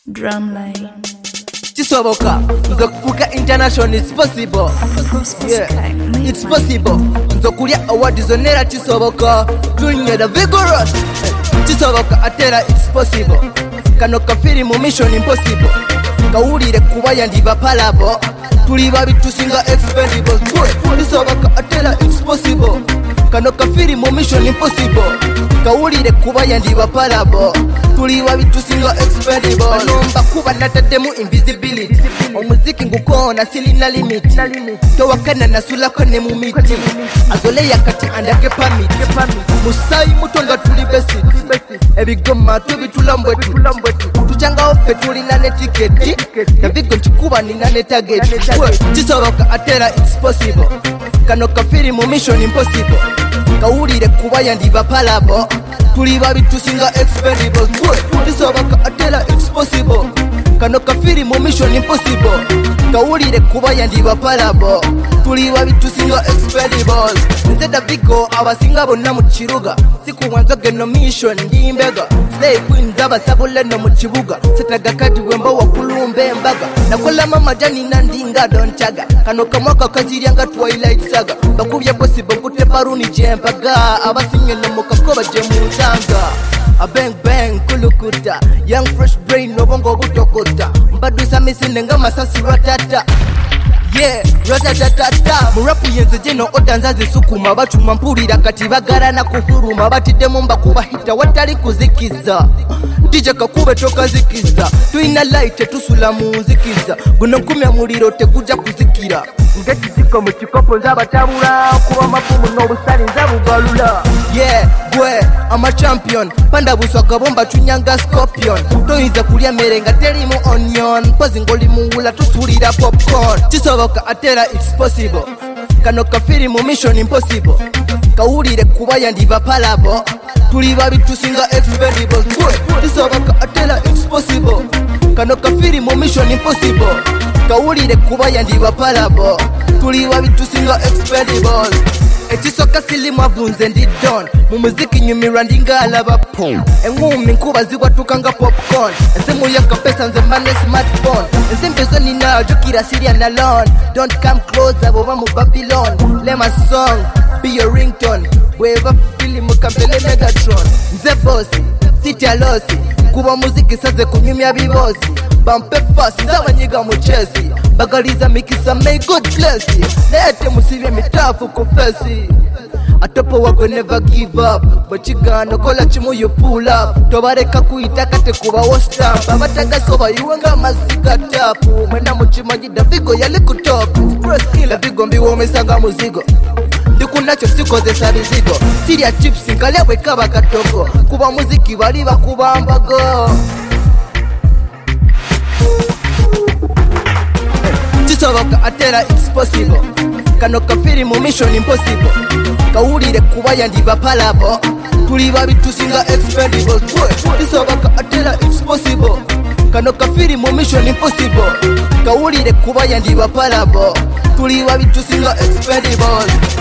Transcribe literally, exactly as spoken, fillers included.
Drumline. Chisoboka, Nzokufuka International, it's possible. Yeah, it's possible. Nzokulia award zonera Chisoboka. Doing the vigorous. Chisoboka atera, it's possible. Kano kafiri mu mission impossible. Kawulire kubaya ndiba palabo. Tuli babi tusinga expendables. Chisoboka atera, it's possible. Kano kafiri mu mission impossible. Kawulire kubaya ndiba palabo. Tuli babi tusinga expendables. Nomba kuba natademu invisibility. Omuziki ngukona silina limit. Towakana nasula kone mu miti. Azole yakati andake permit. Musai mutonga tuli basic. Ebigoma tubitulambwe tuchanga ofe tulina netiketi. Navigo nchikuba nina netageti. Chisoboka atera, it's possible. Kano kafiri mu mission impossible. Kawulire kubaya ndiba palabo. Tuli babi tusinga expendables. Chisoboka atera, it's possible. Kano kafiri mu mission impossible. Kawulire kubaya ndiba palabo. Tuli babi tusinga expendables. Nze Davigo abasinga bonna mu kiruga. Siku wanzoge no mission ndi mbega. Slay queen zabasabule no mu kibuga. Setaga kati wemba wakulumbe embaga. Nakola mama jani nandinga donchaga. Kano kamwaka kaziryanga twilight saga. Bakubye possible kute paruni jempaga. Abasinge no mukakoba je mu nsanga. A bang bang kulukuta. Young fresh brain no bongo butokota. Mbadusa misine nga masasi ratata. Yeah, ratatatata. Murapu yenze jeno odanzazi sukuma. Bachuma mpurira kati bagara na kufuruma. Batidemu mba kubahita watali kuzikiza. Dija kakube toka zikiza. Tuina light tusula muzikiza. Guno kumya muliro tekuja kuzikira. Ngeti ziko mchikopo nzaba tabula. Kuwa mapumu no busani nzabu galula. Yeah, bwe, I'm a champion. Panda buswaka bomba chunyanga scorpion. Toiza kulia merenga terimu onion. Pozi ngoli muula tusurira popcorn. Chisoboka atera, it's possible. Kano kafiri mu mission impossible. Kawulire kubaya ndiba palabo. Tuli babi tusinga expendables. Chisoboka atera, it's possible. Kano kafiri mu mission impossible. Kawulire kubaya ndiba palabo. Tuli babi tusinga expendables. Echisoka silimu avunze ndi don. Mumuziki nyumira ndinga alaba pong. Engumi nkuba zigwa tukanga popcorn. Ensemu yaka pesa nze mbane smartphone. Ensempezo nina jokira Syrian alone. Don't come closer boba mu Babylon. Let my song be your ringtone. Weva fili mukampele Megatron. Nze bossy, city alosi. Kuba muziki saze kunyumya bibosi. Bampe fast, nzawa nyiga muchezi. Bagaliza mikisa may God bless you. Lete musivye mitafu kufesi. Atopo wako never give up. Bachigano kola chimu you pull up. Tobareka kuitaka te kuba wastamp. Abataga soba yuwanga mazika tapu. Mwena mchimaji Davigo yali kutopu. Davigo mbiwa umesanga muzigo. Ndikunacho siko ze sarizigo. Siria chips nkalewe kaba katoko. Kuba muziki baliba kuba ambago. Chisoboka atera, it's possible. Kano kafiri mu mission impossible. Kawulire kubaya ndiba palabo. Tuli babi tusinga expendables. Chisoboka atera, it's possible. Kano kafiri mu mission impossible. Kawulire kubaya ndiba palabo. Tuli babi tusinga expendables.